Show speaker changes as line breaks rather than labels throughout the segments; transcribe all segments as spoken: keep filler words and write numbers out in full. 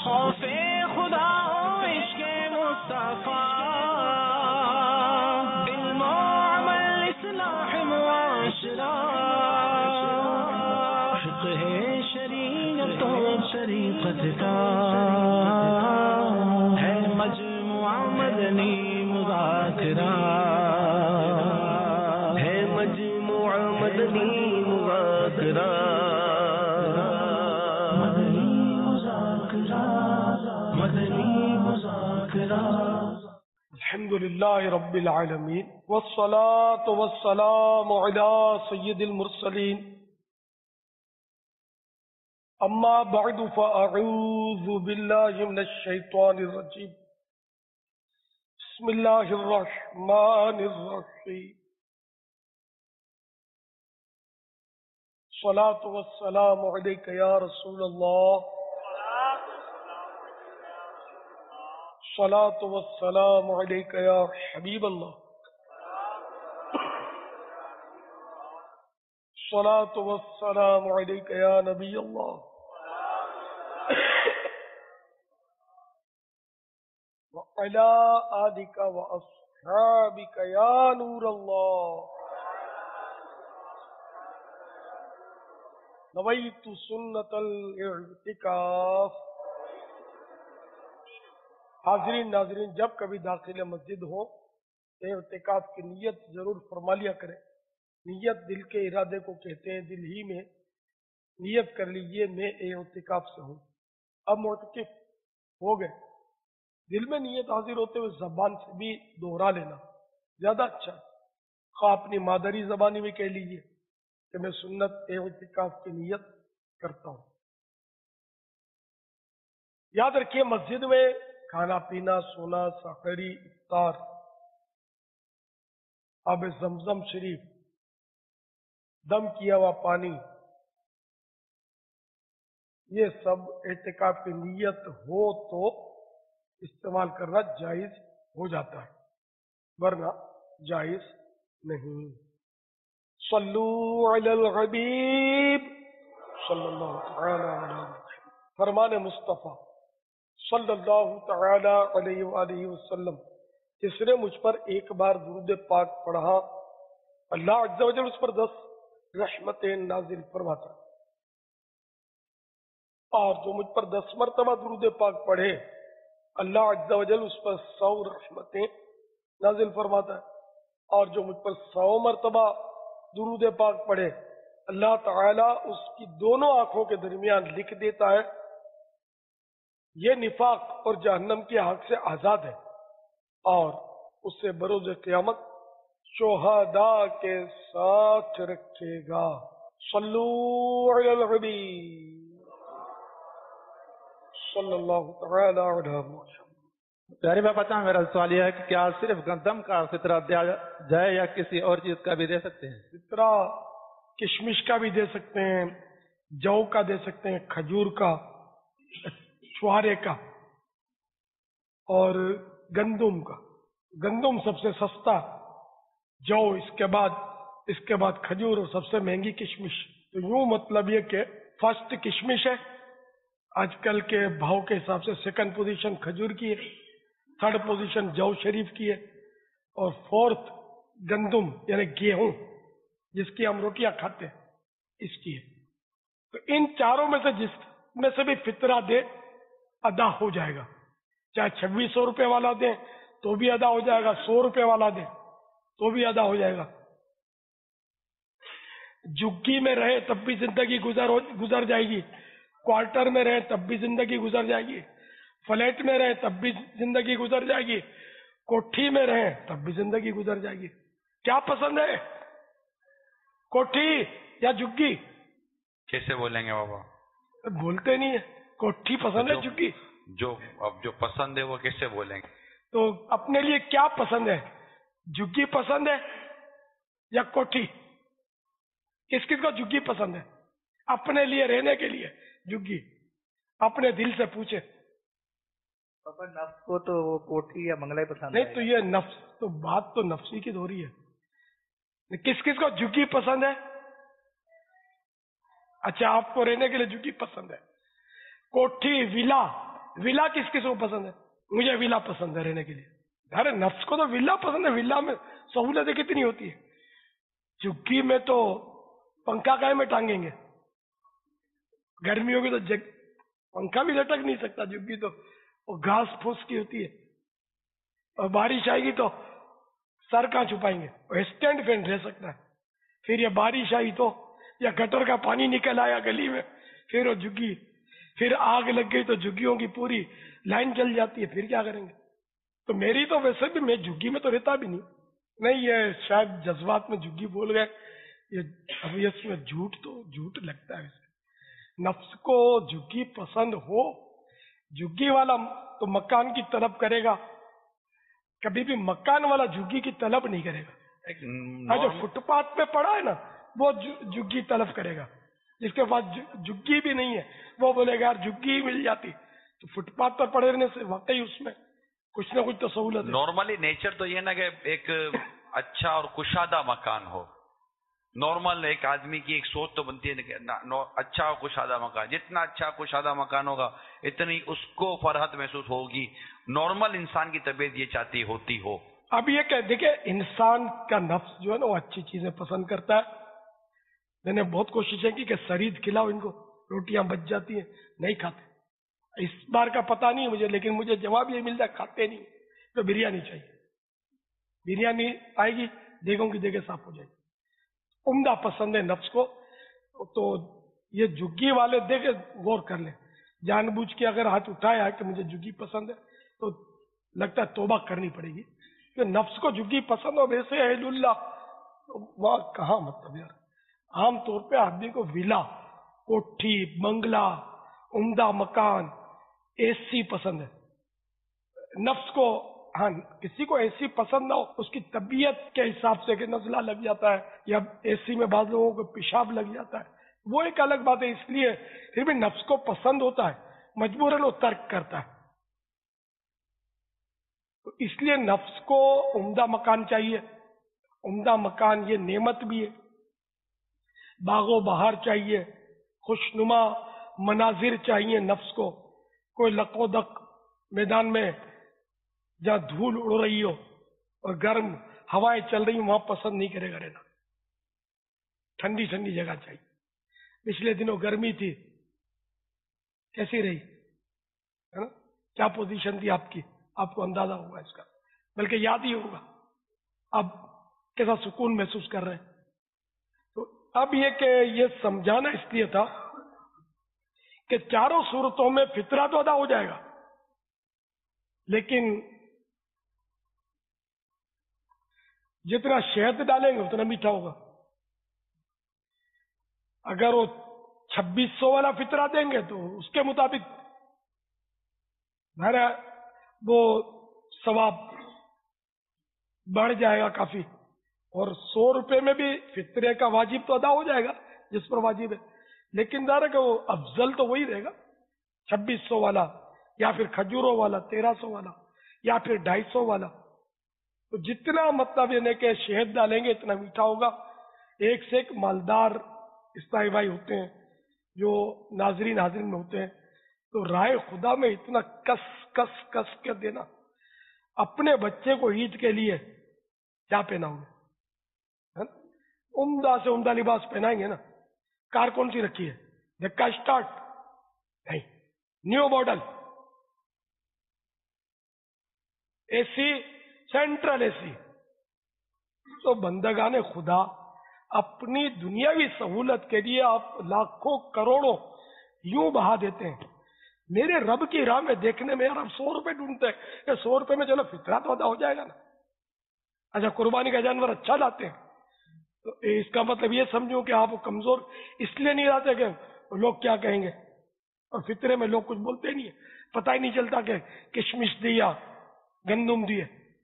خوف خدا و عشق مصطفیٰ، علم و عمل اصلاح معاشرہ، فقہ شریعت و طریقت کا ہے مجموعہ مدنی مذاکرہ، ہے مجموعہ مدنی مذاکرہ، مدنی مذاکرہ، مدنی مذاکرہ۔
الحمد للہ رب العالمین والصلاة والسلام علی سید المرسلین، اما بعد فاعوذ باللہ من الشیطان الرجیم، بسم اللہ الرحمن الرحیم، الصلاة والسلام علیک یا رسول اللہ، الصلاة والسلام علیک یا حبیب اللہ، الصلاة والسلام علیک یا نبی اللہ، وعلی آلک واصحابک یا نور اللہ، نویت سنت الاعتکاف۔ حاضرین ناظرین، جب کبھی داخل مسجد ہو اعتکاف کی نیت ضرور فرما لیا کریں۔ نیت دل کے ارادے کو کہتے ہیں، دل ہی میں نیت کر لیجئے میں اعتکاف سے ہوں۔ اب معتکف ہو گئے، دل میں نیت حاضر ہوتے ہوئے زبان سے بھی دوہرا لینا زیادہ اچھا ہے۔ خواہ اپنی مادری زبانی میں کہہ لیجئے کہ میں سنت اعتکاف کی نیت کرتا ہوں۔ یاد رکھیے، مسجد میں کھانا پینا، سونا، سحری، افطار، آب زمزم شریف، دم کیا ہوا پانی، یہ سب اعتکاف کی نیت ہو تو استعمال کرنا جائز ہو جاتا ہے، ورنہ جائز نہیں۔ صلو علی الحبیب صلی اللہ تعالی علیہ وسلم۔ فرمان مصطفیٰ صلی اللہ تعالی علیہ وآلہ وسلم، جس نے مجھ پر ایک بار درود پاک پڑھا اللہ عز و جل اس پر دس رحمتیں نازل فرماتا، اور جو مجھ پر دس مرتبہ درود پاک پڑھے اللہ عز و جل اس پر سو رحمتیں نازل فرماتا ہے، اور جو مجھ پر سو مرتبہ درود پاک پڑھے اللہ تعالی اس کی دونوں آنکھوں کے درمیان لکھ دیتا ہے یہ نفاق اور جہنم کی آگ سے آزاد ہے، اور اس سے بروز قیامت شہداء کے ساتھ رکھے گا۔ صلو علی الحبیب صلی اللہ تعالی علیہ وسلم۔
پیارے باپا جان، میرا سوال یہ ہے کہ کیا صرف گندم کا فطرہ دیا جائے یا کسی اور چیز کا بھی دے سکتے ہیں؟
فطرہ کشمش کا بھی دے سکتے ہیں، جو کا دے سکتے ہیں، کھجور کا، چھوارے کا، اور گندم کا۔ گندم سب سے سستا، جو اس کے بعد اس کے بعد کھجور، اور سب سے مہنگی کشمش۔ تو یوں مطلب یہ کہ فرسٹ کشمش ہے، آج کل کے بھاؤ کے حساب سے سیکنڈ پوزیشن کھجور کی ہے، تھرڈ پوزیشن جو شریف کی ہے، اور فورتھ گندم یعنی گیہوں جس کی ہم روٹیاں کھاتے ہیں اس کی ہے۔ تو ان چاروں میں سے جس میں سے بھی فطرہ دے ادا ہو جائے گا، چاہے چھبیس سو روپے والا دیں تو بھی ادا ہو جائے گا، سو روپے والا دیں تو بھی ادا ہو جائے گا۔ جھگی میں رہے تب بھی زندگی گزر گزر جائے گی، کوارٹر میں رہے تب بھی زندگی گزر جائے گی، فلیٹ میں رہے تب بھی زندگی گزر جائے گی، کوٹھی میں رہے تب بھی زندگی گزر جائے گی۔ کیا پسند ہے، کوٹھی یا جھگی؟
کیسے بولیں گے بابا؟
بولتے نہیں ہے، کوٹھی پسند ہے جھگی؟
جو اب جو پسند ہے وہ کیسے بولیں گے؟
تو اپنے لیے کیا پسند ہے، جھگی پسند ہے یا کوٹھی؟ کس کس کو جھگی پسند ہے؟ اپنے لیے رہنے کے لیے جھگی، اپنے دل سے پوچھے۔
پاپا نفس کو تو وہ کوٹھی یا بنگلہ پسند
نہیں تو یہ نفس تو بات تو نفسی کی ہو رہی ہے، کس کس کو جھگی پسند ہے؟ اچھا آپ کو رہنے کے لیے جھگی پسند ہے، کوٹھی ولا ولا کس کس کو پسند ہے؟ مجھے ولا پسند ہے رہنے کے لیے. ارے نفس کو تو ولا پسند ہے. ولا میں سہولتیں کتنی ہوتی ہے. جھگی میں تو پنکھا کائے میں ٹانگیں گے؟ گرمی ہوگی تو جگ پنکھا بھی لٹک نہیں سکتا. جھگی تو وہ گھاس پھوس کی ہوتی ہے. اور بارش آئے گی تو سر کہاں چھپائیں گے؟ اسٹینڈ فین رہ سکتا ہے. پھر یہ بارش آئی تو یا گٹر کا پانی نکل آیا گلی میں، پھر وہ جھگی، پھر آگ لگ گئی تو جھگیوں کی پوری لائن جل جاتی ہے. پھر کیا کریں گے؟ تو میری تو ویسے بھی میں جھگی میں تو رہتا بھی نہیں. نہیں یہ شاید جذبات میں جھگی بول گئے. یہ ابھی اس میں جھوٹ تو جھوٹ لگتا ہے. ویسے نفس کو جھگی پسند ہو، جھگی والا تو مکان کی طلب کرے گا، کبھی بھی مکان والا جھگی کی طلب نہیں کرے گا. ہاں جو فٹ پاتھ پہ پڑا ہے نا وہ جھگی طلب کرے گا. جس کے پاس جھگی بھی نہیں ہے وہ بولے گا یار جھگی مل جاتی. تو فٹ پاتھ پر پڑے رہنے سے واقعی اس میں کچھ نہ کچھ تو سہولت ہے.
نارملی نیچر تو یہ نا کہ ایک اچھا اور کشادہ مکان ہو. نارمل ایک آدمی کی ایک سوچ تو بنتی ہے کہ اچھا اور کشادہ مکان، جتنا اچھا کشادہ مکان ہوگا اتنی اس کو فرحت محسوس ہوگی. نارمل انسان کی طبیعت یہ چاہتی ہوتی ہو.
اب یہ کہ دیکھیں انسان کا نفس جو ہے نا وہ اچھی چیزیں پسند کرتا ہے. میں نے بہت کوششیں کی کہ سرید کھلاؤ ان کو، روٹیاں بچ جاتی ہیں، نہیں کھاتے. اس بار کا پتہ نہیں مجھے، لیکن مجھے جواب یہ ملتا ہے کھاتے نہیں. تو بریانی چاہیے. بریانی آئے گی دیگوں کی دیگیں صاف ہو جائے گی. عمدہ پسند ہے نفس کو. تو یہ جھگی والے دیکھے غور کر لیں. جان بوجھ کے اگر ہاتھ اٹھایا ہے کہ مجھے جھگی پسند ہے تو لگتا ہے توبہ کرنی پڑے گی. کہ نفس کو جھگی پسند ہو ویسے اہل اللہ وہاں کہاں مطلب یار. عام طور پہ آدمی کو ولا، کوٹھی، بنگلہ، عمدہ مکان، اے سی پسند ہے. نفس کو ہاں کسی کو اے سی پسند نہ ہو، اس کی طبیعت کے حساب سے کہ نزلہ لگ جاتا ہے یا اے سی میں بعض لوگوں کو پیشاب لگ جاتا ہے، وہ ایک الگ بات ہے. اس لیے پھر بھی نفس کو پسند ہوتا ہے، مجبوراً وہ ترک کرتا ہے. تو اس لیے نفس کو عمدہ مکان چاہیے. عمدہ مکان یہ نعمت بھی ہے. باغ و بہار چاہیے، خوشنما مناظر چاہیے نفس کو. کوئی لقو دق میدان میں جہاں دھول اڑ رہی ہو اور گرم ہوائیں چل رہی ہوں وہاں پسند نہیں کرے گا رہنا. ٹھنڈی ٹھنڈی جگہ چاہیے. پچھلے دنوں گرمی تھی، کیسی رہی ہے نا؟ کیا پوزیشن تھی آپ کی؟ آپ کو اندازہ ہوگا اس کا، بلکہ یاد ہی ہوگا اب کیسا سکون محسوس کر رہے ہیں. تو اب یہ کہ یہ سمجھانا اس لیے تھا کہ چاروں صورتوں میں فطرہ تو ادا ہو جائے گا، لیکن جتنا شہد ڈالیں گے اتنا میٹھا ہوگا. اگر وہ چھبیس سو والا فطرہ دیں گے تو اس کے مطابق وہ ثواب بڑھ جائے گا کافی. اور سو روپے میں بھی فطرے کا واجب تو ادا ہو جائے گا جس پر واجب ہے، لیکن ظاہر ہے کہ وہ افضل تو وہی رہے گا چھبیس سو والا یا پھر کھجوروں والا تیرہ سو والا یا پھر ڈھائی سو والا. تو جتنا مطلب یعنی کہ شہد ڈالیں گے اتنا میٹھا ہوگا. ایک سے ایک مالدار استائی بھائی ہوتے ہیں جو ناظرین حاضرین میں ہوتے ہیں. تو رائے خدا میں اتنا کس کس کس کے دینا. اپنے بچے کو عید کے لیے کیا پہناؤ گے؟ عمدہ سے عمدہ لباس پہنائیں گے نا. کار کون سی رکھی ہے؟ دھکا اسٹارٹ نہیں، new model, A C central A C. تو بندگان خدا اپنی دنیاوی سہولت کے لیے آپ لاکھوں کروڑوں یوں بہا دیتے ہیں. میرے رب کی راہ میں دیکھنے میں یار ہم سو روپے ڈھونڈتے ہیں کہ سو روپے میں چلو فطرہ تو ادا ہو جائے گا نا. اچھا قربانی کا جانور اچھا لاتے ہیں تو اس کا مطلب یہ سمجھو کہ آپ کمزور اس لیے نہیں لاتے کہ لوگ کیا کہیں گے. اور فطرے میں لوگ کچھ بولتے نہیں ہیں، پتہ ہی نہیں چلتا کہ کشمش دیا گندم دیے.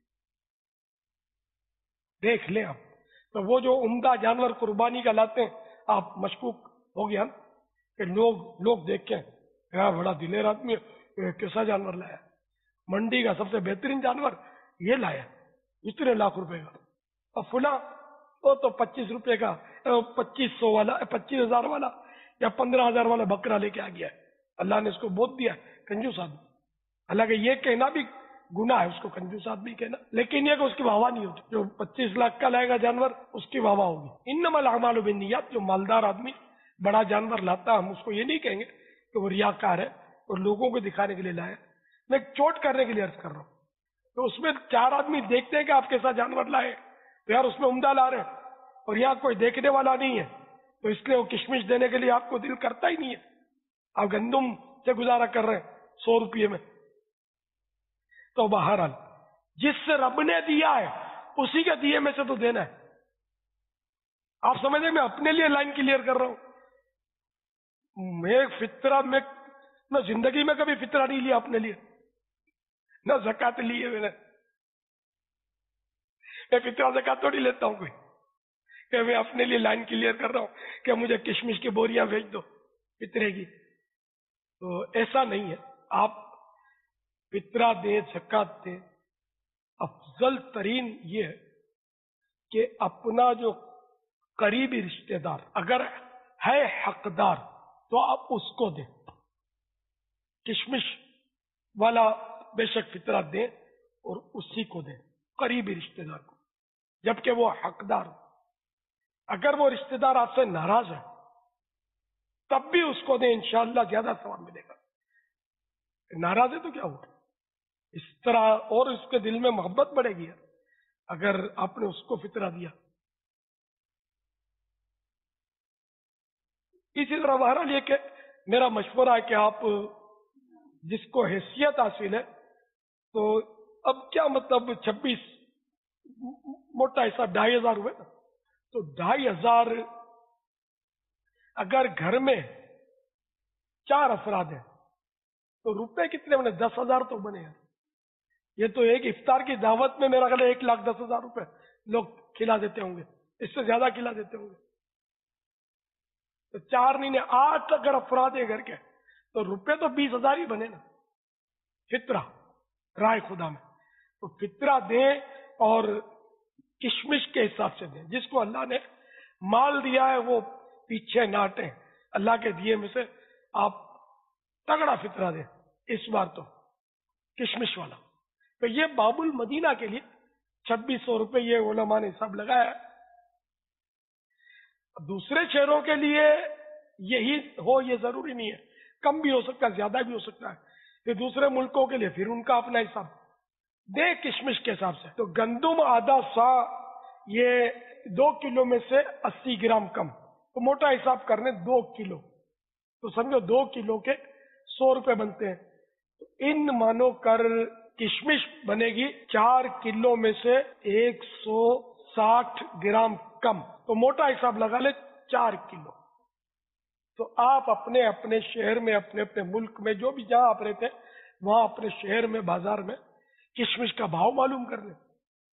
دیکھ لیں آپ تو وہ جو عمدہ جانور قربانی کا لاتے ہیں آپ مشکوک ہو گیا کہ لوگ لوگ دیکھ کے کیا بڑا دلیر آدمی کیسا جانور لایا، منڈی کا سب سے بہترین جانور یہ لایا اتنے لاکھ روپے کا. اور فلاں وہ تو پچیس روپے کا پچیس سو والا پچیس ہزار والا یا پندرہ ہزار والا بکرا لے کے آ گیا ہے. اللہ نے اس کو بہت دیا ہے، کنجوس آدمی. حالانکہ یہ کہنا بھی گناہ ہے اس کو کنجوس آدمی کہنا، لیکن یہ کہ اس کی واہ نہیں ہوتی. جو پچیس لاکھ کا لائے گا جانور اس کی واہ ہوگی. انما الاعمال بالنیات، جو مالدار آدمی بڑا جانور لاتا ہم اس کو یہ نہیں کہیں گے کہ وہ ریاکار ہے اور لوگوں کو دکھانے کے لیے لایا. میں چوٹ کرنے کے لیے عرض کر رہا ہوں. تو اس میں چار آدمی دیکھتے ہیں کہ آپ کیسا جانور لائے، تو یار اس میں عمدہ لا رہے ہیں، اور یہاں کوئی دیکھنے والا نہیں ہے، تو اس لیے وہ کشمش دینے کے لیے آپ کو دل کرتا ہی نہیں ہے. آپ گندم سے گزارا کر رہے ہیں سو روپئے میں. تو بہرحال جس سے رب نے دیا ہے اسی کے دیے میں سے تو دینا ہے. آپ سمجھیں میں اپنے لیے لائن کلیئر کر رہا ہوں. میں فطرہ میں میں زندگی میں کبھی فطرہ نہیں لیا اپنے لیے، نہ زکات لی ہے میں نے. میں فطرہ زکات تھوڑی لیتا ہوں کوئی کہ میں اپنے لیے لائن کلیئر کر رہا ہوں کہ مجھے کشمش کی بوریاں بھیج دو فطرے کی. تو ایسا نہیں ہے. آپ فطرہ دیں، زکات دیں. افضل ترین یہ ہے کہ اپنا جو قریبی رشتہ دار اگر ہے حقدار تو آپ اس کو دیں. کشمش والا بے شک فطرہ دیں اور اسی کو دیں، قریبی رشتہ دار کو، جبکہ وہ حقدار. اگر وہ رشتہ دار آپ سے ناراض ہے تب بھی اس کو دیں، انشاءاللہ زیادہ ثواب ملے گا. ناراض ہے تو کیا ہوا؟ اس طرح اور اس کے دل میں محبت بڑھے گی اگر آپ نے اس کو فطرہ دیا. اسی طرح بہرحال یہ کہ میرا مشورہ ہے کہ آپ جس کو حیثیت حاصل ہے تو اب کیا مطلب چھبیس موٹا حساب ڈھائی ہزار ہوئے نا، تو ڈھائی ہزار اگر گھر میں چار افراد ہیں تو روپے کتنے بنے؟ دس ہزار تو بنے ہیں. یہ تو ایک افطار کی دعوت میں میرا خیال ہے ایک لاکھ دس ہزار روپے لوگ کھلا دیتے ہوں گے، اس سے زیادہ کھلا دیتے ہوں گے. تو چار نہیں آٹھ اگر افراد ہے گھر کے تو روپے تو بیس ہزار ہی بنے نا فطرہ رائے خدا میں. تو فطرہ دیں اور کشمش کے حساب سے دیں. جس کو اللہ نے مال دیا ہے وہ پیچھے نہ ہٹیں. اللہ کے دیے میں سے آپ تگڑا فطرہ دیں اس بار تو کشمش والا. تو یہ باب المدینہ کے لیے چھبیس سو روپے یہ علماء نے حساب لگایا ہے. دوسرے شہروں کے لیے یہی ہو یہ ضروری نہیں ہے، کم بھی ہو سکتا ہے، زیادہ بھی ہو سکتا ہے. پھر دوسرے ملکوں کے لیے پھر ان کا اپنا حساب دے کشمش کے حساب سے. تو گندم آدھا سا یہ دو کلو میں سے اسی گرام کم، تو موٹا حساب کرنے دو کلو تو سمجھو دو کلو کے سو روپے بنتے ہیں. تو ان مانو کر کشمش بنے گی چار کلو میں سے ایک سو ساٹھ گرام کم، تو موٹا حساب لگا لے چار کلو. تو آپ اپنے اپنے شہر میں اپنے اپنے ملک میں جو بھی جہاں آپ رہتے ہیں وہاں اپنے شہر میں بازار میں کشمش کا بھاؤ معلوم کر لیں.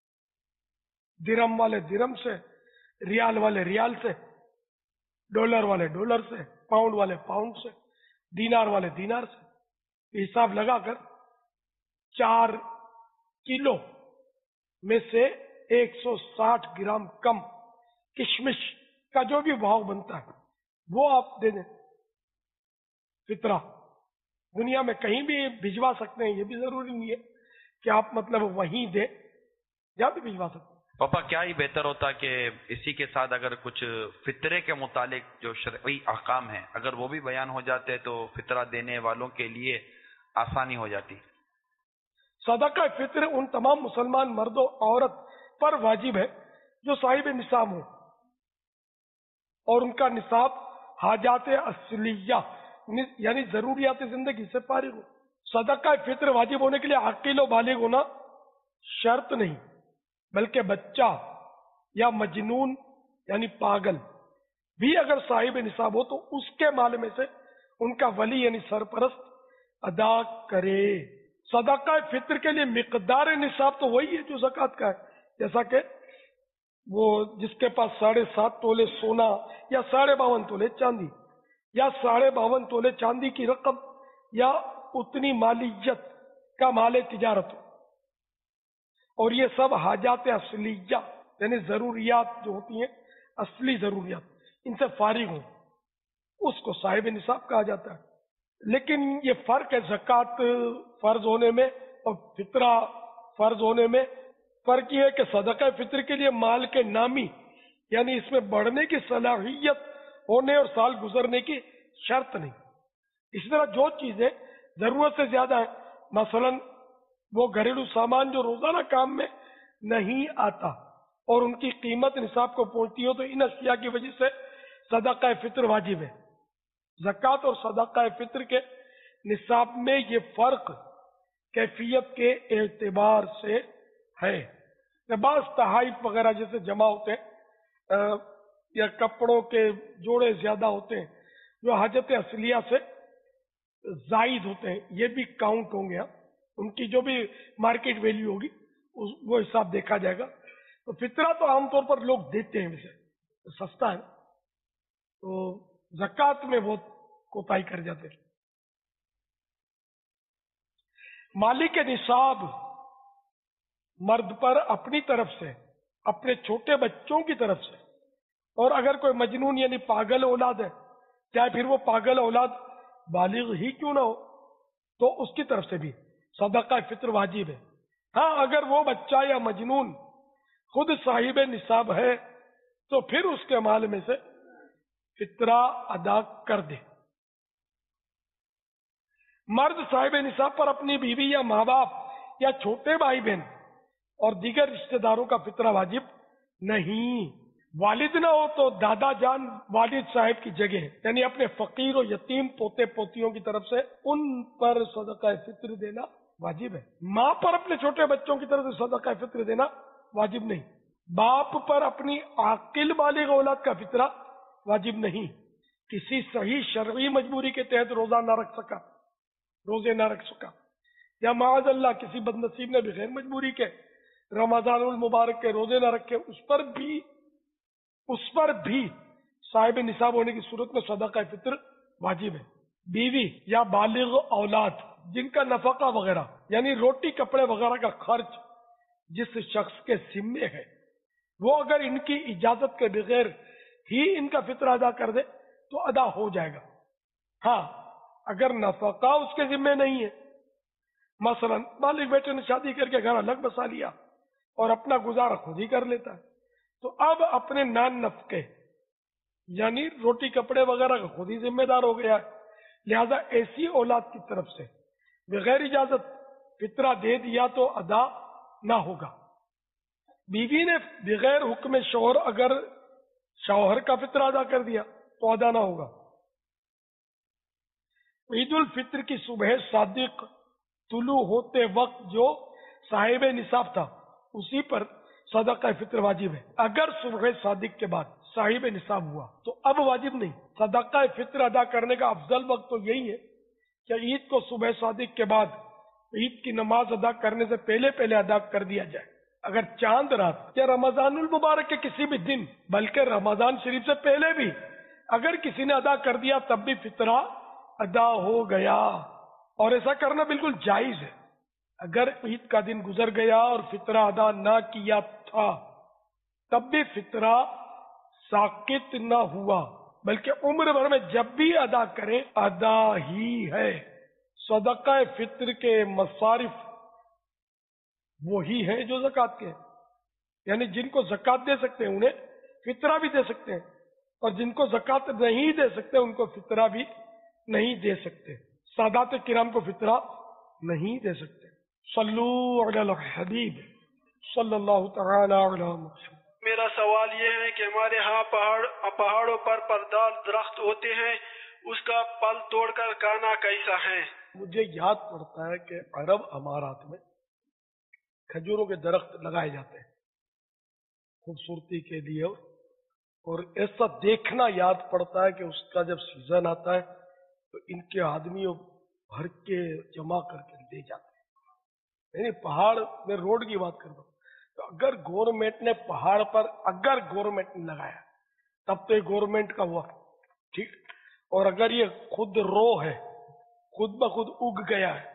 درم والے درم سے، ریال والے ریال سے، ڈالر والے ڈالر سے، پاؤنڈ والے پاؤنڈ سے، دینار والے دینار سے. حساب لگا کر چار کلو میں سے ایک سو ساٹھ گرام کم کشمش کا جو بھی بھاؤ بنتا ہے وہ آپ دے دیں فطرہ. دنیا میں کہیں بھی بھجوا سکتے ہیں، یہ بھی ضروری نہیں ہے کہ آپ مطلب وہیں دیں، جہاں بھی بھجوا سکتے ہیں.
پاپا کیا ہی بہتر ہوتا کہ اسی کے ساتھ اگر کچھ فطرے کے متعلق جو شرعی احکام ہیں اگر وہ بھی بیان ہو جاتے تو فطرہ دینے والوں کے لیے آسانی ہو جاتی.
صدقہ فطر ان تمام مسلمان مرد و عورت پر واجب ہے جو صاحب نصاب ہوں اور ان کا نصاب حاجات اصلیہ یعنی ضروریات زندگی سے فارغ ہو. صدقہ فطر واجب ہونے کے لیے عاقل و بالغ ہونا شرط نہیں، بلکہ بچہ یا مجنون یعنی پاگل بھی اگر صاحب نصاب ہو تو اس کے مال میں سے ان کا ولی یعنی سرپرست ادا کرے. صدقہ فطر کے لیے مقدار نصاب تو وہی ہے جو زکوٰۃ کا ہے، جیسا کہ وہ جس کے پاس ساڑھے سات تولے سونا یا ساڑھے باون تولے چاندی یا ساڑھے باون تولے چاندی کی رقم یا اتنی مالیت کا مال تجارت ہو، اور یہ سب حاجات اصلیہ یعنی ضروریات جو ہوتی ہیں اصلی ضروریات ان سے فارغ ہوں، اس کو صاحب نصاب کہا جاتا ہے. لیکن یہ فرق ہے زکوٰۃ فرض ہونے میں اور فطرہ فرض ہونے میں. فرق یہ ہے کہ صدقہ فطر کے لیے مال کے نامی یعنی اس میں بڑھنے کی صلاحیت ہونے اور سال گزرنے کی شرط نہیں. اسی طرح جو چیزیں ضرورت سے زیادہ ہیں، مثلا وہ گھریلو سامان جو روزانہ کام میں نہیں آتا اور ان کی قیمت نصاب کو پہنچتی ہو، تو ان اشیاء کی وجہ سے صدقہ فطر واجب ہے. زکوٰۃ اور صدقہ فطر کے نصاب میں یہ فرق کیفیت کے اعتبار سے ہے. بعض تحائف وغیرہ جیسے جمع ہوتے ہیں یا کپڑوں کے جوڑے زیادہ ہوتے ہیں جو حاجت اصلیہ سے زائد ہوتے ہیں، یہ بھی کاؤنٹ ہوں گے. ان کی جو بھی مارکیٹ ویلیو ہوگی وہ حساب دیکھا جائے گا. تو فطرہ تو عام طور پر لوگ دیتے ہیں، ویسے سستا ہے، تو زکوٰۃ میں وہ کوتاہی کر جاتے ہیں. مالک نصاب مرد پر اپنی طرف سے، اپنے چھوٹے بچوں کی طرف سے، اور اگر کوئی مجنون یعنی پاگل اولاد ہے، چاہے پھر وہ پاگل اولاد بالغ ہی کیوں نہ ہو، تو اس کی طرف سے بھی صدقہ فطر واجب ہے. ہاں اگر وہ بچہ یا مجنون خود صاحب نصاب ہے تو پھر اس کے مال میں سے فطرہ ادا کر دے. مرد صاحب نصاب پر اپنی بیوی یا ماں باپ یا چھوٹے بھائی بہن اور دیگر رشتہ داروں کا فطرہ واجب نہیں. والد نہ ہو تو دادا جان والد صاحب کی جگہ ہے، یعنی اپنے فقیر و یتیم پوتے پوتیوں کی طرف سے ان پر صدقہ فطر دینا واجب ہے. ماں پر اپنے چھوٹے بچوں کی طرف سے صدقہ فطر دینا واجب نہیں. باپ پر اپنی عاقل بالغ اولاد کا فطرہ واجب نہیں. کسی صحیح شرعی مجبوری کے تحت روزہ نہ رکھ سکا روزے نہ رکھ سکا یا معاذ اللہ کسی بد نصیب نے بغیر مجبوری کے رمضان المبارک کے روزے نہ رکھے، اس پر بھی اس پر بھی صاحب نصاب ہونے کی صورت میں صدقہ فطر واجب ہے. بیوی یا بالغ اولاد جن کا نفقہ وغیرہ یعنی روٹی کپڑے وغیرہ کا خرچ جس شخص کے ذمے ہے، وہ اگر ان کی اجازت کے بغیر ہی ان کا فطر ادا کر دے تو ادا ہو جائے گا. ہاں اگر نفقہ اس کے ذمے نہیں ہے، مثلا بالغ بیٹے نے شادی کر کے گھر الگ بسا لیا اور اپنا گزارا خود ہی کر لیتا ہے، تو اب اپنے نان نفقے یعنی روٹی کپڑے وغیرہ کا خود ہی ذمہ دار ہو گیا ہے. لہذا ایسی اولاد کی طرف سے بغیر اجازت فطرہ دے دیا تو ادا نہ ہوگا. بیوی نے بغیر حکم شوہر اگر شوہر کا فطرہ ادا کر دیا تو ادا نہ ہوگا. عید الفطر کی صبح صادق طلوع ہوتے وقت جو صاحب نصاب تھا اسی پر صدقہ فطر واجب ہے. اگر صبح صادق کے بعد صاحب نصاب ہوا تو اب واجب نہیں. صدقہ فطر ادا کرنے کا افضل وقت تو یہی ہے کہ عید کو صبح صادق کے بعد عید کی نماز ادا کرنے سے پہلے پہلے ادا کر دیا جائے. اگر چاند رات یا رمضان المبارک کے کسی بھی دن بلکہ رمضان شریف سے پہلے بھی اگر کسی نے ادا کر دیا تب بھی فطرہ ادا ہو گیا، اور ایسا کرنا بالکل جائز ہے. اگر عید کا دن گزر گیا اور فطرہ ادا نہ کیا تھا تب بھی فطرہ ساقط نہ ہوا، بلکہ عمر بھر میں جب بھی ادا کرے ادا ہی ہے. صدقہ فطر کے مصارف وہی ہیں جو زکوٰۃ کے ہیں، یعنی جن کو زکوٰۃ دے سکتے ہیں انہیں فطرہ بھی دے سکتے ہیں، اور جن کو زکوٰۃ نہیں دے سکتے ان کو فطرہ بھی نہیں دے سکتے. سادات کرام کو فطرہ نہیں دے سکتے. صلو علی الحبیب صلی اللہ تعالی علی محمد.
میرا سوال یہ ہے کہ ہمارے ہاں پہاڑ پہاڑوں پر پردار درخت ہوتے ہیں، اس کا پل توڑ کر کھانا کیسا ہے؟
مجھے یاد پڑتا ہے کہ عرب امارات میں کھجوروں کے درخت لگائے جاتے ہیں خوبصورتی کے لیے، اور ایسا دیکھنا یاد پڑتا ہے کہ اس کا جب سیزن آتا ہے تو ان کے آدمیوں بھر کے جمع کر کے لے جاتے ہیں. یعنی پہاڑ میں روڈ کی بات کرتا ہوں تو اگر گورنمنٹ نے پہاڑ پر اگر گورنمنٹ نے لگایا تب تو یہ گورنمنٹ کا ہوا ٹھیک، اور اگر یہ خود رو ہے خود بخود اگ گیا ہے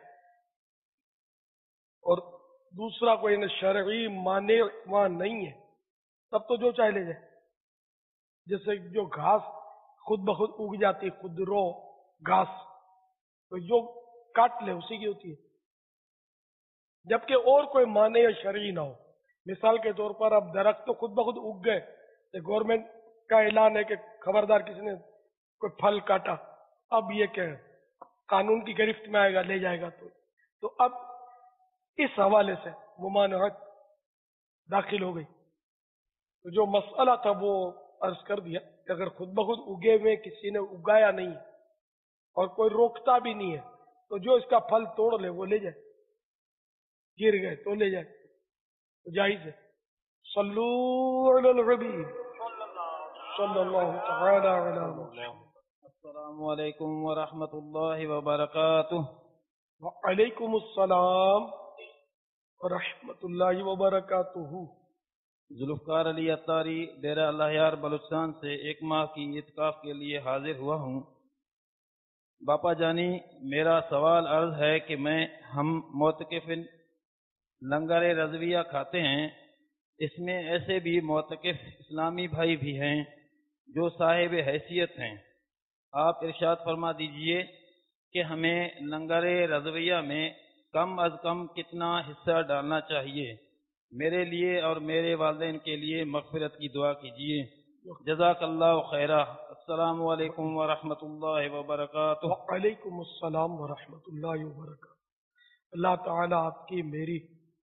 اور دوسرا کوئی شرعی مانع وہاں نہیں ہے تب تو جو چاہے لے جائے. جیسے جو گھاس خود بخود اگ جاتی خود رو گھاس تو جو کاٹ لے اسی کی ہوتی ہے، جبکہ اور کوئی معنی یا شرعی نہ ہو۔ مثال کے طور پر اب درخت تو خود بخود اگ گئے، گورنمنٹ کا اعلان ہے کہ خبردار کسی نے کوئی پھل کاٹا، اب یہ کہ قانون کی گرفت میں آئے گا، لے جائے گا، تو تو اب اس حوالے سے ممانعت داخل ہو گئی۔ تو جو مسئلہ تھا وہ عرض کر دیا کہ اگر خود بخود اگے ہوئے کسی نے اگایا نہیں اور کوئی روکتا بھی نہیں ہے تو جو اس کا پھل توڑ لے وہ لے جائے، گر گئے تو لے جائے، تو جائز ہے۔ صلو علی الحبیب صلی اللہ تعالی علی محمد۔
السلام علیکم ورحمۃ اللہ وبرکاتہ۔
وعلیکم السلام ورحمۃ اللہ وبرکاتہ۔
ذوالفقار علی اتاری ڈیرہ اللہ یار بلوچستان سے ایک ماہ کی اعتکاف کے لیے حاضر ہوا ہوں۔ باپا جانی، میرا سوال عرض ہے کہ میں ہم معتکف لنگر رضویہ کھاتے ہیں، اس میں ایسے بھی معتکف اسلامی بھائی بھی ہیں جو صاحب حیثیت ہیں، آپ ارشاد فرما دیجئے کہ ہمیں لنگر رضویہ میں کم از کم کتنا حصہ ڈالنا چاہیے؟ میرے لیے اور میرے والدین کے لیے مغفرت کی دعا کیجیے، جزاک اللہ خیرہ۔ السلام علیکم ورحمۃ اللہ وبرکاتہ۔
وعلیکم السلام ورحمۃ اللہ وبرکاتہ۔ اللہ تعالیٰ آپ کی، میری،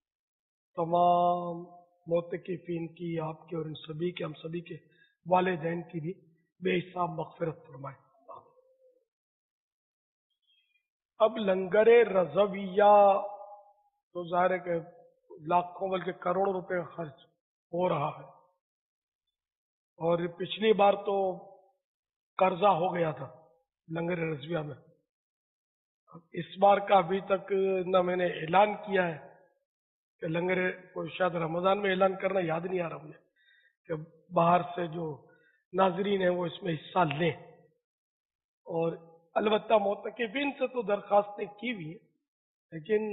تمام معتکفین کی، آپ کے اور ان سبھی کے، ہم سبھی کے والدین کی بھی بے حساب مغفرت فرمائے۔ اب لنگر رضویہ تو ظاہر ہے کہ لاکھوں بلکہ کروڑوں روپے خرچ ہو رہا ہے، اور پچھلی بار تو قرضہ ہو گیا تھا لنگر رضویہ میں۔ اس بار کا ابھی تک نہ میں نے اعلان کیا ہے کہ لنگر کو شاید رمضان میں اعلان کرنا، یاد نہیں آ رہا مجھے، کہ باہر سے جو ناظرین ہیں وہ اس میں حصہ لیں، اور البتہ معتکفین سے تو درخواستیں کی ہوئی ہیں، لیکن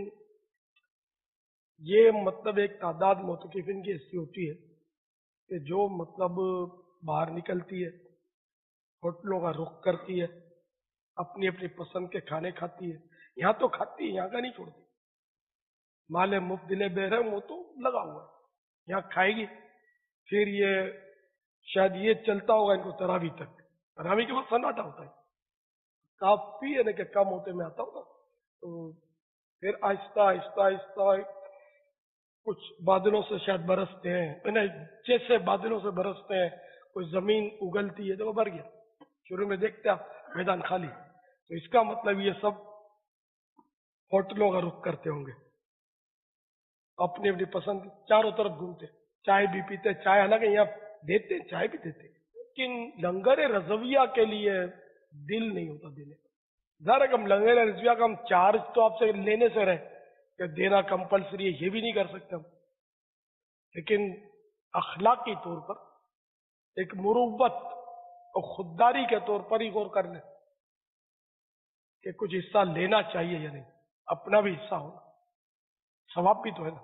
یہ مطلب ایک تعداد معتکفین کی ایسی ہوتی ہے کہ جو مطلب باہر نکلتی ہے، ہوٹلوں کا رخ کرتی ہے، اپنی اپنی پسند کے کھانے کھاتی ہے، یہاں تو کھاتی ہے، یہاں کا نہیں چھوڑتی، مال مبدل بہرم وہ تو لگا ہوا ہے، یہاں کھائے گی، پھر یہ شاید یہ چلتا ہوگا ان کو تراویح تک، تراویح کے بعد سناٹا ہوتا ہے، کافی ہے نا کہ کم ہوتے میں آتا ہوگا، تو پھر آہستہ آہستہ آہستہ کچھ بادلوں سے شاید برستے ہیں، جیسے بادلوں سے برستے ہیں کوئی زمین اگلتی ہے تو وہ بھر گیا، شروع میں دیکھتے آپ میدان خالی، تو اس کا مطلب یہ سب ہوٹلوں کا رخ کرتے ہوں گے، اپنی اپنی پسند چاروں طرف گھومتے، چائے بھی پیتے، چائے حالانکہ یہاں دیتے، چائے بھی دیتے، لیکن لنگر رضویہ کے لیے دل نہیں ہوتا دینے کا۔ ظاہر ہم لنگر رضویہ کا ہم چارج تو آپ سے لینے سے رہے کہ دینا کمپلسری ہے، یہ بھی نہیں کر سکتے ہم، لیکن اخلاقی طور پر ایک مروت اور خودداری کے طور پر ہی غور کر لیں کہ کچھ حصہ لینا چاہیے یا نہیں، اپنا بھی حصہ ہونا، ثواب بھی تو ہے نا۔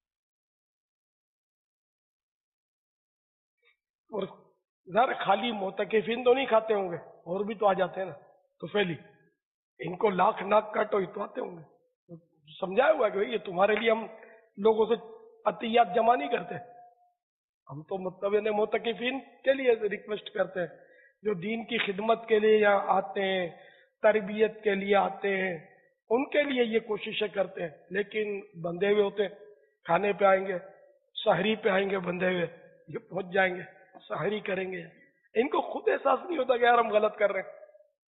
اور ذرا خالی معتکفین تو نہیں کھاتے ہوں گے، اور بھی تو آ جاتے ہیں نا، تو پہلی ان کو لاکھ ناک کاٹو ہی تو آتے ہوں گے، سمجھایا ہوا کہ یہ تمہارے لیے ہم لوگوں سے عطیات جمع نہیں کرتے، ہم تو مطلب انہیں معتکفین کے لیے ریکویسٹ کرتے ہیں جو دین کی خدمت کے لیے یہاں آتے ہیں، تربیت کے لیے آتے ہیں، ان کے لیے یہ کوششیں کرتے ہیں، لیکن بندھے ہوئے ہوتے ہیں، کھانے پہ آئیں گے، سحری پہ آئیں گے، بندھے ہوئے یہ پہنچ جائیں گے، سحری کریں گے، ان کو خود احساس نہیں ہوتا کہ یار ہم غلط کر رہے ہیں۔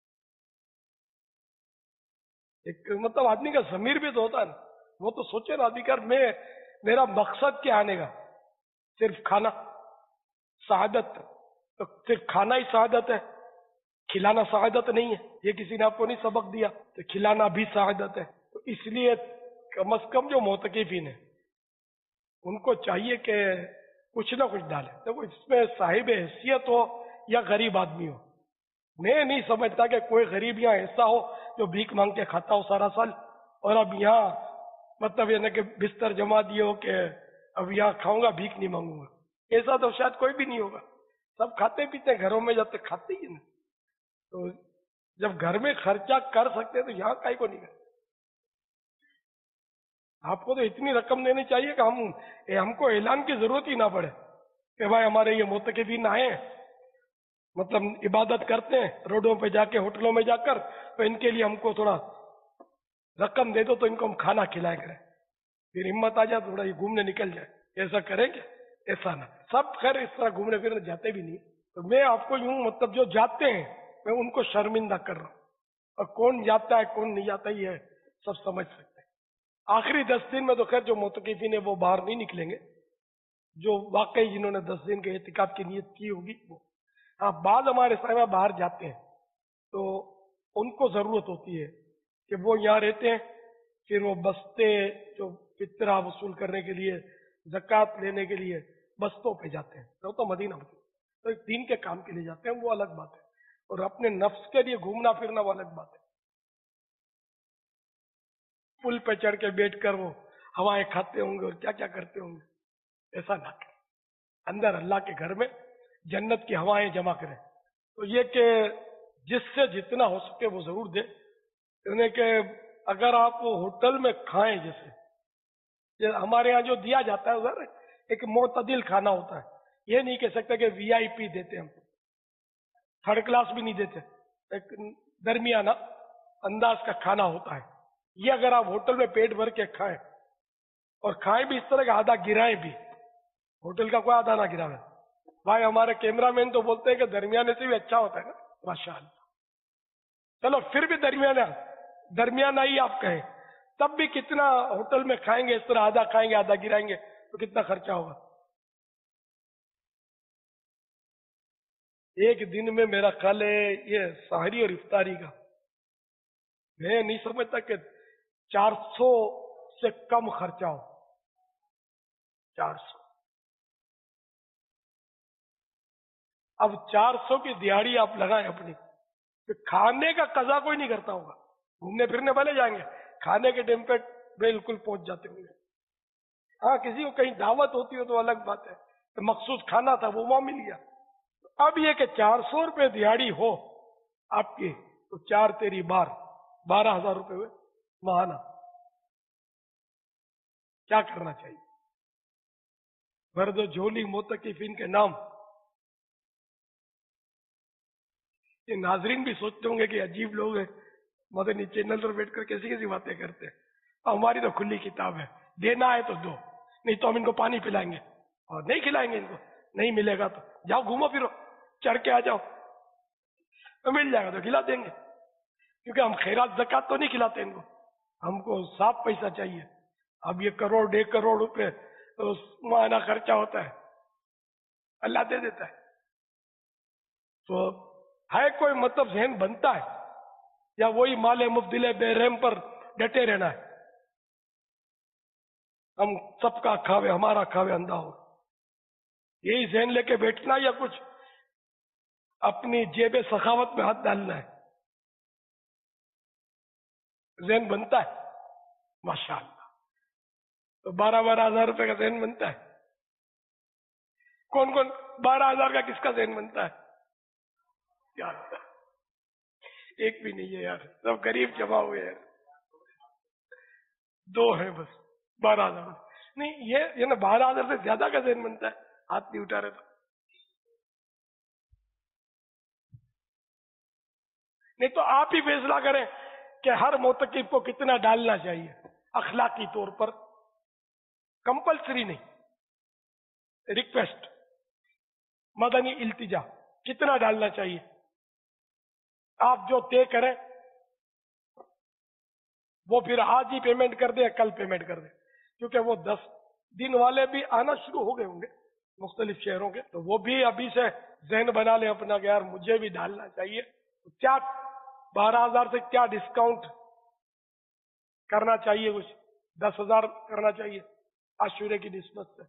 ایک مطلب آدمی کا ضمیر بھی تو ہوتا ہے نا، وہ تو سوچے نا آدمی کر میں میرا مقصد کیا آنے گا، صرف کھانا، سعادت، تو صرف کھانا ہی سعادت ہے، کھلانا سعادت نہیں ہے، یہ کسی نے آپ کو نہیں سبق دیا کہ کھلانا بھی سعادت ہے، تو اس لیے کم از کم جو معتکفین ہیں ان کو چاہیے کہ کچھ نہ کچھ ڈالے، دیکھو اس میں صاحب حیثیت ہو یا غریب آدمی ہو، میں نہیں سمجھتا کہ کوئی غریب یہاں ایسا ہو جو بھیک مانگ کے کھاتا ہو سارا سال، اور اب یہاں مطلب یہ کہ بستر جما دیے ہو کہ اب یہاں کھاؤں گا بھیک نہیں مانگوں گا، ایسا تو شاید کوئی بھی نہیں ہوگا، سب کھاتے پیتے گھروں میں جاتے کھاتے ہی نا۔ تو جب گھر میں خرچہ کر سکتے ہیں تو یہاں کائی کو نہیں کرتے؟ آپ کو تو اتنی رقم دینی چاہیے کہ ہم ہم کو اعلان کی ضرورت ہی نہ پڑے کہ بھائی ہمارے یہ معتکفین آئے ہیں، مطلب عبادت کرتے ہیں روڈوں پہ جا کے ہوٹلوں میں جا کر، تو ان کے لیے ہم کو تھوڑا رقم دے دو تو ان کو ہم کھانا کھلائے کریں، پھر ہمت آ جائے تھوڑا یہ گھومنے نکل جائے. ایسا کریں گے؟ ایسا نہ. سب خیر اس طرح گھومنے پھرنے جاتے بھی نہیں. تو میں آپ کو یوں مطلب جو جاتے ہیں میں ان کو شرمندہ کر رہا ہوں، اور کون جاتا ہے کون نہیں جاتا یہ سب سمجھ سکتے ہیں. آخری دس دن میں تو خیر جو معتکفین ہیں وہ باہر نہیں نکلیں گے، جو واقعی جنہوں نے دس دن کے اعتکاف کی نیت کی ہوگی وہ. ہاں بعض ہمارے صاحبہ باہر جاتے ہیں تو ان کو ضرورت ہوتی ہے کہ وہ یہاں رہتے ہیں، پھر وہ بستے جو فطرہ وصول کرنے کے لیے زکوٰۃ لینے کے لیے بستوں پہ جاتے ہیں، تو تو مدینہ میں تو ایک دین کے کام کے لیے جاتے ہیں، وہ الگ بات ہے. اور اپنے نفس کے لیے گھومنا پھرنا وہ الگ بات ہے. پل پہ چڑھ کے بیٹھ کر وہ ہوائیں کھاتے ہوں گے اور کیا کیا کرتے ہوں گے، ایسا نہ کریں. اندر اللہ کے گھر میں جنت کی ہوائیں جمع کریں. تو یہ کہ جس سے جتنا ہو سکے وہ ضرور دیں. یعنی کہ اگر آپ ہوٹل میں کھائیں، جیسے ہمارے یہاں جو دیا جاتا ہے ادھر ایک معتدل کھانا ہوتا ہے. یہ نہیں کہہ سکتے کہ وی آئی پی دیتے ہم، تھرڈ کلاس بھی نہیں دیتے، ایک درمیانہ انداز کا کھانا ہوتا ہے. یہ اگر آپ ہوٹل میں پیٹ بھر کے کھائیں، اور کھائیں بھی اس طرح کا آدھا گرائیں بھی، ہوٹل کا کوئی آدھا نہ گراوے. بھائی ہمارے کیمرہ مین تو بولتے ہیں کہ درمیانے سے بھی اچھا ہوتا ہے نا، ماشاء اللہ. چلو پھر بھی درمیانہ درمیانہ ہی آپ کہیں، تب بھی کتنا ہوٹل میں کھائیں گے اس طرح، آدھا کھائیں گے آدھا گرائیں گے تو کتنا خرچہ ہوگا. ایک دن میں میرا خیال ہے یہ سحری اور افطاری کا میں نہیں سمجھتا کہ چار سو سے کم خرچہ ہو. چار سو اب چار سو کی دیہڑی آپ لگائیں اپنی، کہ کھانے کا قضا کوئی نہیں کرتا ہوگا. گھومنے پھرنے والے جائیں گے، کھانے کے ٹائم پہ بالکل پہنچ جاتے ہوں گے. ہاں کسی کو کہیں دعوت ہوتی ہو تو الگ بات ہے، تو مخصوص کھانا تھا وہ وہاں مل گیا. اب یہ کہ چار سو روپے دیہڑی ہو آپ کی تو چار تیری بار بارہ ہزار روپے ہوئے ماہانہ. کیا کرنا چاہیے؟ بھر دو جھولی معتکفین کے نام. یہ ناظرین بھی سوچتے ہوں گے کہ عجیب لوگ ہیں، مدنی چینل پر بیٹھ کر کیسی کیسی باتیں کرتے ہیں. ہماری تو کھلی کتاب ہے، دینا ہے تو دو، نہیں تو ہم ان کو پانی پلائیں گے، اور نہیں کھلائیں گے ان کو. نہیں ملے گا تو جاؤ گھومو پھرو، چڑھ کے آ جاؤ، مل جائے گا تو کھلا دیں گے. کیونکہ ہم خیرات زکات تو نہیں کھلاتے ان کو، ہم کو صاف پیسہ چاہیے. اب یہ کروڑ ڈیڑھ کروڑ روپے ماہانہ خرچہ ہوتا ہے، اللہ دے دیتا ہے. تو ہے کوئی مطلب ذہن بنتا ہے، یا وہی مال مبدل بے رحم پر ڈٹے رہنا ہے؟ ہم سب کا کھاوے ہمارا کھاوے اندھا ہو، یہی ذہن لے کے بیٹھنا، یا کچھ اپنی جیب سخاوت میں ہاتھ ڈالنا ہے؟ ذہن بنتا ہے ماشاء اللہ. تو بارہ بارہ ہزار روپے کا ذہن بنتا ہے. کون کون بارہ ہزار کا کس کا ذہن بنتا ہے؟ یار ایک بھی نہیں ہے یار، سب غریب جمع ہوئے ہیں. دو ہیں بس بارہ ہزار. نہیں یہ نا بارہ ہزار سے زیادہ کا ذہن بنتا ہے، ہاتھ نہیں اٹھا رہے تو. نہیں تو آپ ہی فیصلہ کریں کہ ہر معتکف کو کتنا ڈالنا چاہیے اخلاقی طور پر. کمپلسری نہیں، ریکویسٹ، مدنی التجا، کتنا ڈالنا چاہیے آپ جو طے کریں. وہ پھر آج ہی پیمنٹ کر دیں، کل پیمنٹ کر دیں، کیونکہ وہ دس دن والے بھی آنا شروع ہو گئے ہوں گے مختلف شہروں کے. تو وہ بھی ابھی سے ذہن بنا لیں اپنا کہ یار مجھے بھی ڈالنا چاہیے. کیا بارہ ہزار سے کیا ڈسکاؤنٹ کرنا چاہیے، کچھ دس ہزار کرنا چاہیے عاشورے کی نسبت سے.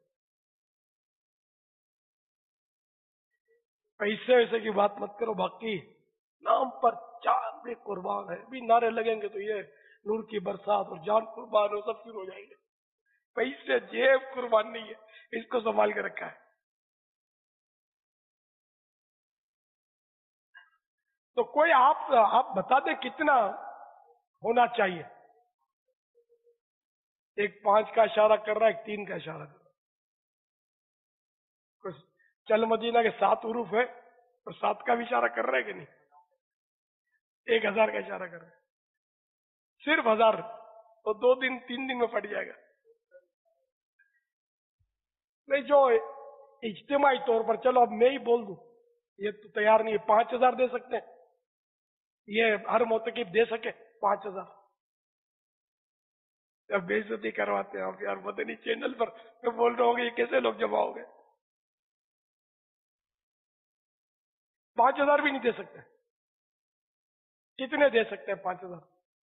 پیسے ویسے کی بات مت کرو، باقی نام پر جان بھی قربان ہے. بھی نعرے لگیں گے تو یہ نور کی برسات اور جان قربان ہو سب شروع ہو جائیں گے. پیسے جیب قربان نہیں ہے، اس کو سنبھال کے رکھا ہے. تو کوئی آپ آپ بتا دیں کتنا ہونا چاہیے. ایک پانچ کا اشارہ کر رہا ہے, ایک تین کا اشارہ کر رہا ہے. چل مدینہ کے سات حروف ہے اور سات کا بھی اشارہ کر رہے کہ نہیں؟ ایک ہزار کا اشارہ کر رہے ہیں. صرف ہزار تو دو دن تین دن میں پڑ جائے گا. نہیں جو اجتماعی طور پر, چلو اب میں ہی بول دوں, یہ تو تیار نہیں ہے, پانچ ہزار دے سکتے ہیں, یہ ہر موتقب دے سکے پانچ ہزار. اب بے عزتی کرواتے ہیں آپ یار مدنی چینل پر. میں بول رہا ہوں کہ یہ کیسے لوگ جمع ہو گئے. پانچ ہزار بھی نہیں دے سکتے. کتنے دے سکتے ہیں پانچ ہزار؟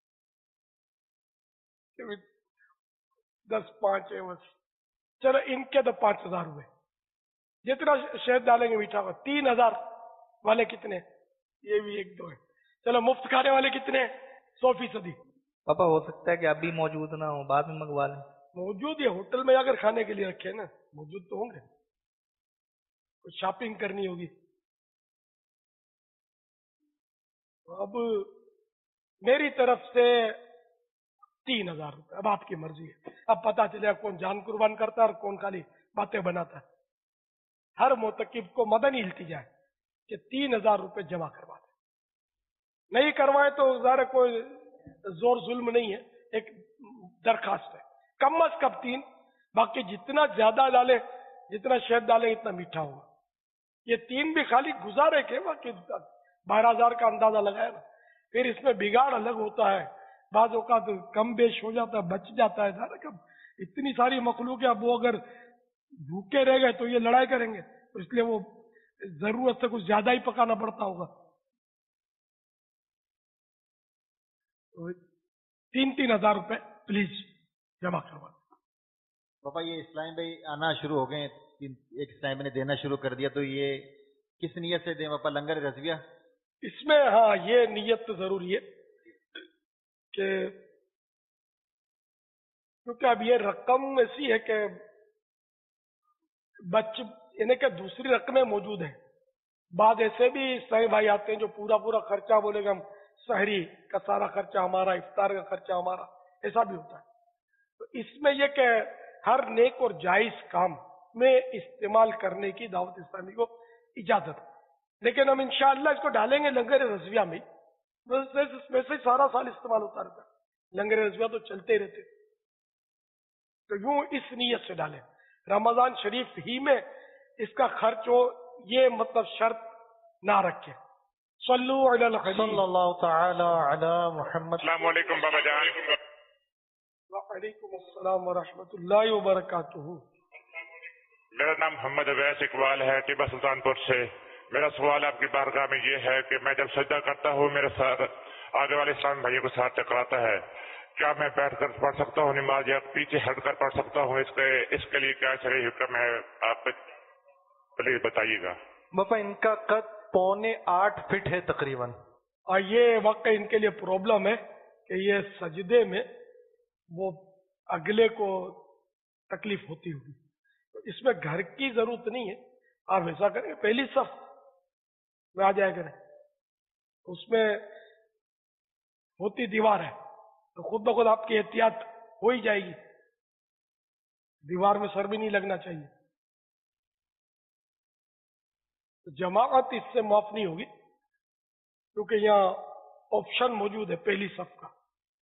دس پانچ ہے بس. چلو ان کے تو پانچ ہزار ہوئے. جتنا شہد ڈالیں گے میٹھا ہوگا. تین ہزار والے کتنے؟ یہ بھی ایک دو ہے. چلو مفت کھانے والے کتنے؟ سو فیصدی.
پاپا ہو سکتا ہے کہ ابھی موجود نہ ہو, بعد میں منگوا لیں.
موجود یہ ہوٹل میں اگر کھانے کے لیے رکھے نا, موجود تو ہوں گے. کچھ شاپنگ کرنی ہوگی. اب میری طرف سے تین ہزار روپے, اب آپ کی مرضی ہے. اب پتا چلے گا کون جان قربان کرتا ہے اور کون خالی باتیں بناتا ہے. ہر موتقب کو مدنی التجا ہے کہ تین ہزار روپے جمع کروا دیں. نہیں کروائے تو ظاہر کوئی زور ظلم نہیں ہے, ایک درخواست ہے. کم از کم تین, باقی جتنا زیادہ ڈالے, جتنا شہد ڈالے اتنا میٹھا ہوگا. یہ تین بھی خالی گزارے کے باقی بارہ ہزار کا اندازہ لگایا نا. پھر اس میں بگاڑ الگ ہوتا ہے, بعض اوقات کم بیش ہو جاتا ہے, بچ جاتا ہے. ظاہر کب اتنی ساری مخلوق ہے, اب وہ اگر بھوکے رہ گئے تو یہ لڑائی کریں گے, تو اس لیے وہ ضرورت سے کچھ زیادہ ہی پکانا پڑتا ہوگا. تین تین ہزار روپے پلیز جمع کروا.
پاپا یہ اسلام بھائی آنا شروع ہو گئے, ایک اسلام نے دینا شروع کر دیا, تو یہ کس نیت سے دیں پاپا؟ لنگر رضویہ
اس میں ہاں یہ نیت تو ضروری ہے کہ کیونکہ اب یہ رقم ایسی ہے کہ بچ یعنی کہ دوسری رقمیں موجود ہیں. بعد ایسے بھی اسلامی بھائی آتے ہیں جو پورا پورا خرچہ بولے گا, ہم سحری کا سارا خرچہ ہمارا, افطار کا خرچہ ہمارا, ایسا بھی ہوتا ہے. تو اس میں یہ کہ ہر نیک اور جائز کام میں استعمال کرنے کی دعوت اسلامی کو اجازت ہے. لیکن ہم انشاءاللہ اس کو ڈالیں گے لنگر رضویہ میں, ویسے سارا سال استعمال ہوتا رہتا ہے. لنگر رضویہ تو چلتے ہی رہتے, تو یوں اس نیت سے ڈالیں رمضان شریف ہی میں اس کا خرچ ہو, یہ مطلب شرط نہ رکھے. صلو علی الحبیب
صلی اللہ تعالی علی محمد.
السلام علیکم بابا جان.
وعلیکم السلام ورحمۃ اللہ وبرکاتہ.
میرا نام محمد اویس اقبال ہے, ٹیبا سلطان پور سے. میرا سوال آپ کی بارگاہ میں یہ ہے کہ میں جب سجدہ کرتا ہوں میرے ساتھ آگے والے اسلام بھائیوں کو ساتھ ٹکراتا ہے, کیا میں بیٹھ کر پڑھ سکتا ہوں نماز یا پیچھے ہٹ کر پڑھ سکتا ہوں؟ اس کے اس کے لیے کیا شرعی حکم ہے, آپ پلیز بتائیے گا.
باپا ان کا قد پونے آٹھ فٹ ہے تقریباً.
اور یہ واقعی ان کے لیے پرابلم ہے کہ یہ سجدے میں وہ اگلے کو تکلیف ہوتی ہوگی. تو اس میں گھر کی ضرورت نہیں ہے, آپ ایسا کریں پہلی صف میں آ جائے کریں, اس میں ہوتی دیوار ہے تو خود بخود آپ کی احتیاط ہو ہی جائے گی. دیوار میں سر بھی نہیں لگنا چاہیے. تو جماعت اس سے معاف نہیں ہوگی کیونکہ یہاں آپشن موجود ہے پہلی صف کا.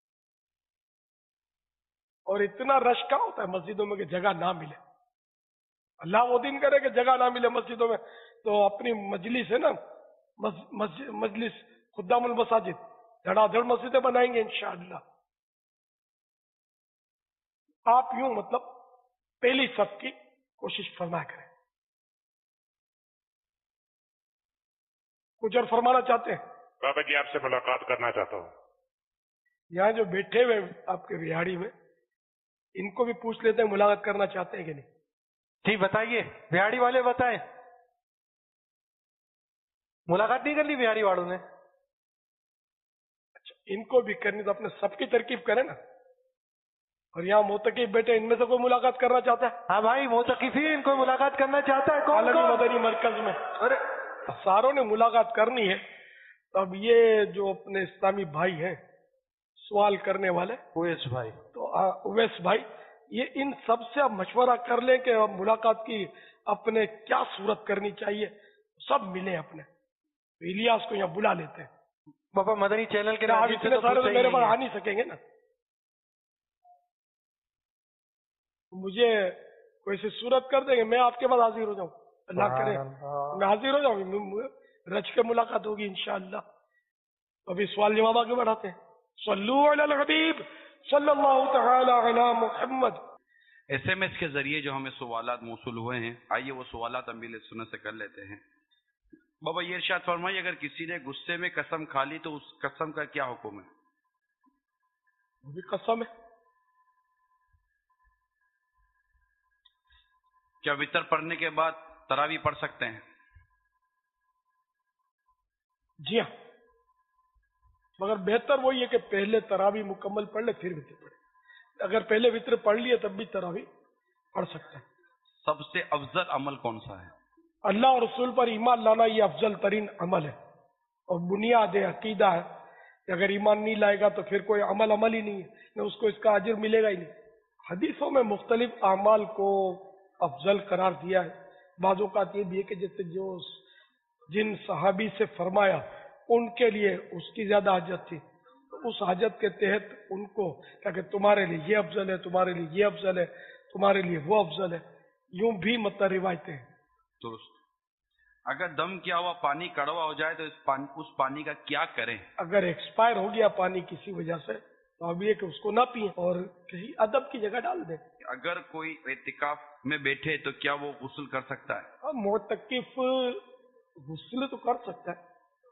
اور اتنا رش کا ہوتا ہے مسجدوں میں کہ جگہ نہ ملے. اللہ وہ دن کرے کہ جگہ نہ ملے مسجدوں میں, تو اپنی مجلس ہے نا, مجلس خدام المساجد دھڑا دھڑ مسجدیں بنائیں گے انشاءاللہ. آپ یوں مطلب پہلی صف کی کوشش فرما کریں. کچھ اور فرمانا چاہتے ہیں؟
بابا جی آپ سے ملاقات کرنا چاہتا ہوں.
یہاں جو بیٹھے ہوئے آپ کے ریاڑی میں, ان کو بھی پوچھ لیتے ہیں ملاقات کرنا چاہتے ہیں کہ نہیں.
ٹھیک بتائیے, بہاڑی والے بتائیں. ملاقات نہیں کرنی بہاڑی والوں نے؟
اچھا ان کو بھی کرنی تو اپنے سب کی ترکیب کریں نا. اور یہاں موتقف بیٹھے, ان میں سے کوئی ملاقات کرنا چاہتا ہے؟
ہاں بھائی موتقف ہی ان کو ملاقات کرنا چاہتا ہے. کون
عالمی
کون؟
مدنی مرکز میں ارے ساروں نے ملاقات کرنی ہے. تو اب یہ جو اپنے اسلامی بھائی ہیں سوال کرنے والے
اویس بھائی،
تو اویس بھائی، یہ ان سب سے آپ مشورہ کر لیں کہ ملاقات کی اپنے کیا صورت کرنی چاہیے، سب ملیں اپنے. الیاس کو یہاں بلا لیتے ہیں.
بابا مدنی چینل کے
آپ
ناظرین سے
اتنے
تو
سارے تو
پوچھا ہی
میرے پاس
نہیں
آ
ہے.
نہیں سکیں گے نا. مجھے کوئی سی صورت کر دیں گے، میں آپ کے پاس حاضر ہو جاؤں. اللہ کرے میں حاضر ہو جاؤں، رچ کے ملاقات ہوگی انشاءاللہ. ابھی سوال جواب آگے بڑھاتے ہیں. صلو علی الحبیب صلی اللہ تعالی علی محمد.
ایس ایم ایس کے ذریعے جو ہمیں سوالات موصول ہوئے ہیں، آئیے وہ سوالات ہم بھی سنت سے کر لیتے ہیں. بابا یہ ارشاد فرمائیے، اگر کسی نے غصے میں قسم کھا لی تو اس قسم کا کیا حکم ہے؟
وہ بھی قسم ہے.
کیا وتر پڑھنے کے بعد تراویح پڑھ سکتے ہیں؟
جی ہاں، مگر بہتر وہی ہے کہ پہلے تراویح مکمل پڑھ لے پھر وتر پڑھے. اگر پہلے وتر پڑھ لیے تب بھی تراویح پڑھ سکتا ہے.
سب سے افضل عمل کون سا ہے؟
اللہ اور رسول پر ایمان لانا یہ افضل ترین عمل ہے اور بنیاد ہے، عقیدہ ہے کہ اگر ایمان نہیں لائے گا تو پھر کوئی عمل عمل ہی نہیں ہے، نہ اس کو اس کا اجر ملے گا ہی نہیں. حدیثوں میں مختلف اعمال کو افضل قرار دیا ہے. بعض اوقات یہ بھی ہے کہ جیسے جو جن صحابی سے فرمایا ان کے لیے اس کی زیادہ حاجت تھی، تو اس حاجت کے تحت ان کو کہ تمہارے لیے یہ افضل ہے، تمہارے لیے یہ افضل ہے، تمہارے لیے وہ افضل ہے. یوں بھی مطلب روایتیں ہیں.
درست. اگر دم کیا ہوا پانی کڑوا ہو جائے تو اس پانی اس پانی کا کیا کریں؟
اگر ایکسپائر ہو گیا پانی کسی وجہ سے تو اب یہ کہ اس کو نہ پئیں اور کسی ادب کی جگہ ڈال دیں.
اگر کوئی اعتکاف میں بیٹھے تو کیا وہ غسل کر سکتا ہے؟
اور معتکف غسل تو کر سکتا ہے،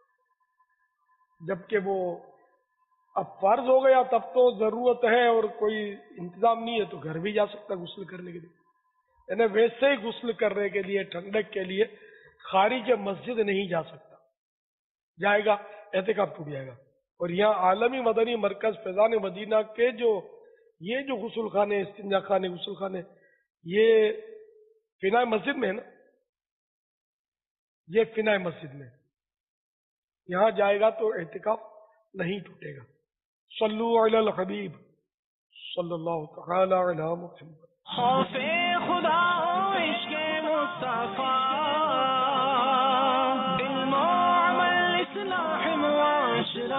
جبکہ وہ اب فرض ہو گیا تب تو ضرورت ہے اور کوئی انتظام نہیں ہے تو گھر بھی جا سکتا ہے غسل کرنے کے لیے. یعنی ویسے ہی غسل کرنے کے لیے ٹھنڈک کے لیے خارج مسجد نہیں جا سکتا. جائے گا اعتکاف ٹوٹ جائے گا. اور یہاں عالمی مدنی مرکز فیضان مدینہ کے جو یہ جو غسل خانے، استنجا خانے، غسل خانے، یہ فنائے مسجد میں ہے نا، یہ فنائے مسجد میں، یہاں جائے گا تو اعتکاف نہیں ٹوٹے گا. صلو علی الحبیب صلی اللہ تعالی علی محمد.
خوف خدا و عشق مصطفیٰ، علم و عمل اصلاح معاشرہ،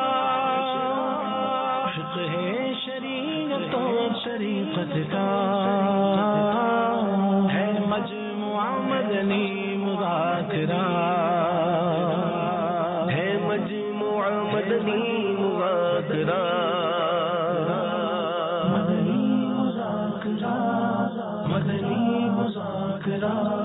فقہ شریعت و شریعت کا ہے مجموعہ مدنی مذاکرہ، ہے مجموعہ مدنی مذاکرہ، مدنی مذاکرہ، مدنی مذاکرہ.